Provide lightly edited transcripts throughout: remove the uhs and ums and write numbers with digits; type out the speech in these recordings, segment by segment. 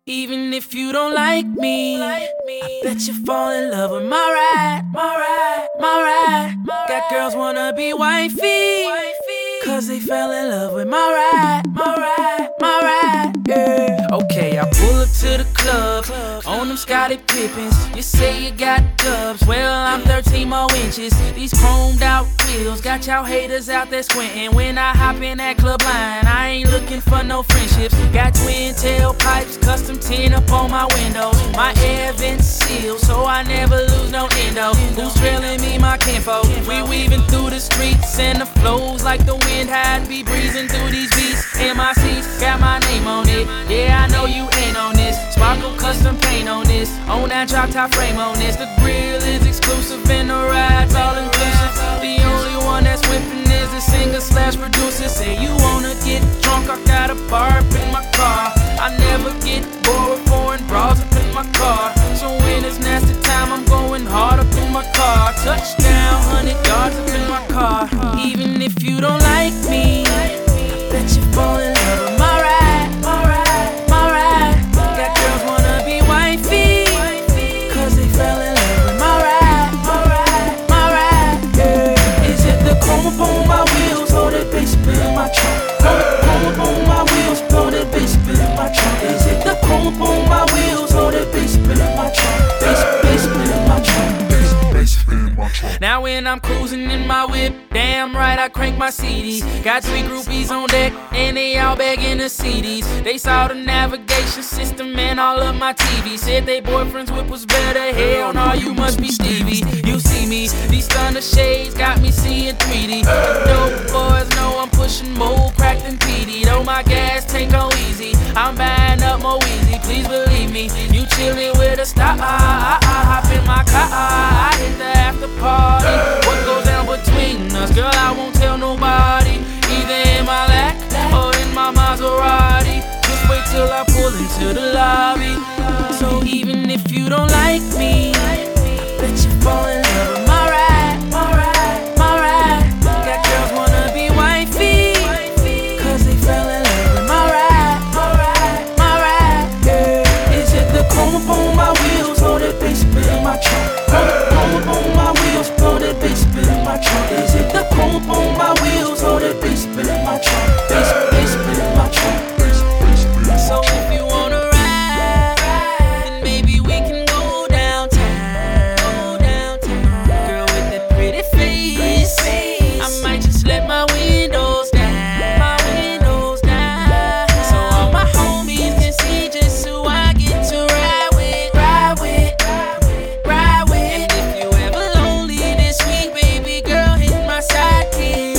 Even if you don't like me, I bet you fall in love with my ride, my ride, my ride. Got girls wanna be wifey, cause they fell in love with my ride, my ride, my ride, yeah. Okay, I pull up to the club, on them Scottie Pippins. You say you got dubs, well I'm 13 more inches. These chromed out wheels got y'all haters out there squinting. When I hop in that club line, I ain't looking for no friendships. Got twin tailpipes, custom tin up on my window. My air vents sealed, so I never lose no endo. Who's trailing me? My kinfolk. We weaving through the streets and the flows like the wind had be breezing through these beats. In my seats, got my name on it. Yeah, I know you ain't on this. Sparkle custom paint on this. On that drop top frame on this. The grill is exclusive and the ride's all inclusive. The only one that's whipping is the singer slash producer. Say you wanna get drunk, I got a bar up in my car. I never get bored with foreign bras up in my car. So when it's nasty time, I'm going hard up in my car. Touchdown, 100 yards up in my car. Even if you don't like me, I bet you fall in love with my ride, my ride, my ride. Got girls wanna be wifey, cause they fell in love with my ride, my ride, my ride, yeah. Is it the chrome up on my wheels or that bass up in my trunk? Chrome up on my wheels or that bass up in my trunk? Is it the chrome up on my wheels or that bass up in my trunk? Bass up in my trunk. Now when I'm cruising in my whip, damn right I crank my CD. Got 3 groupies on deck and they all begging the CDs. They saw the navigation system and all of my TV. Said they boyfriend's whip was better. Hell no, you must be Stevie. You see me, these thunder shades got me seeing 3D. The dope boys know I'm pushing more crack than PD. Though my gas tank go easy, I'm buying up more easy. Please believe me, you chillin' with a star. I hop in my car, I hit the after party. What goes down between us, girl, I won't tell nobody. Either in my lack or in my Maserati. Just wait till I pull into the lobby. So even if you don't like me, I bet you fall in love with my ride, my ride, my ride. Got girls wanna be wifey, cause they fell in love with my ride, my ride, my ride, yeah. Is it the chrome up on my wheels or that bass up in my trunk? Chrome up on my wheels or that bass up in my trunk? Is it the chrome up on my wheels or that bass up in my trunk? Bass up in my trunk. So if you wanna ride, then maybe we can go downtown. Girl with that pretty face, I might just let my windows down. So all my homies can see just who I get to ride with. And if you ever lonely this week, baby girl, hit my sidekick.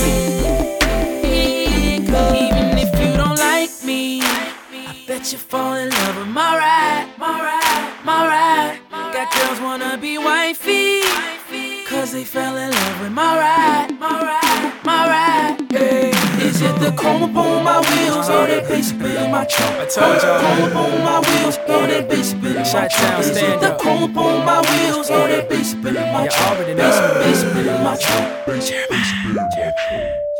Even if you don't like me, I bet you fall in love with my ride, my ride, my ride. Got girls wanna be wifey, cause they fell in love with my ride, my ride, my ride, yeah. Is it the chrome up on my wheels or that bass up in my trunk? I told y'all. Chrome up on my wheels or that bass up in my trunk? Is it the chrome up on my wheels or that bass up in my trunk? Bass up in my trunk.